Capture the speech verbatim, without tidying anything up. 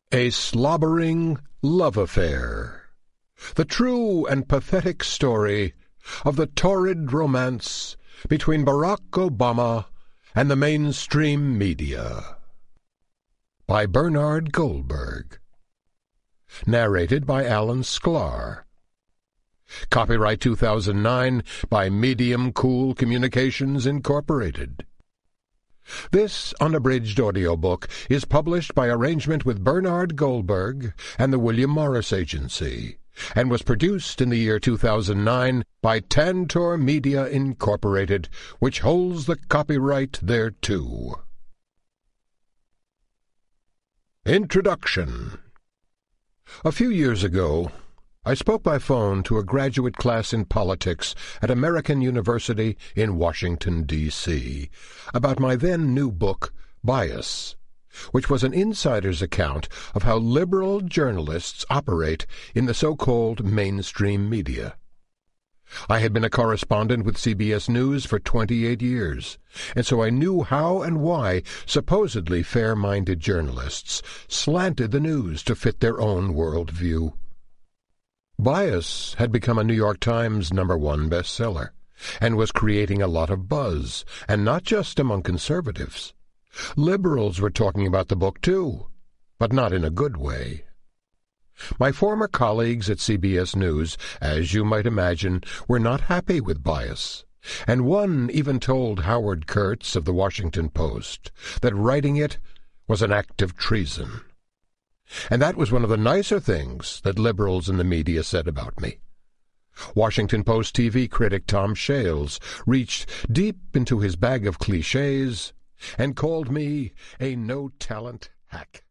A slobbering love affair. The true and pathetic story of the torrid romance between Barack Obama and the mainstream media. By Bernard Goldberg. Narrated by Alan Sklar. Copyright two thousand nine by Medium Cool Communications, Incorporated. This unabridged audiobook is published by arrangement with Bernard Goldberg and the William Morris Agency, and was produced in the year two thousand nine by Tantor Media, Incorporated, which holds the copyright thereto. Introduction. A few years ago, I spoke by phone to a graduate class in politics at American University in Washington, D C, about my then new book, Bias, which was an insider's account of how liberal journalists operate in the so-called mainstream media. I had been a correspondent with C B S News for twenty-eight years, and so I knew how and why supposedly fair-minded journalists slanted the news to fit their own worldview. Bias had become a New York Times number one bestseller, and was creating a lot of buzz, and not just among conservatives. Liberals were talking about the book too, but not in a good way. My former colleagues at C B S News, as you might imagine, were not happy with Bias, and one even told Howard Kurtz of the Washington Post that writing it was an act of treason. And that was one of the nicer things that liberals in the media said about me. Washington Post T V critic Tom Shales reached deep into his bag of clichés and called me a no-talent hack.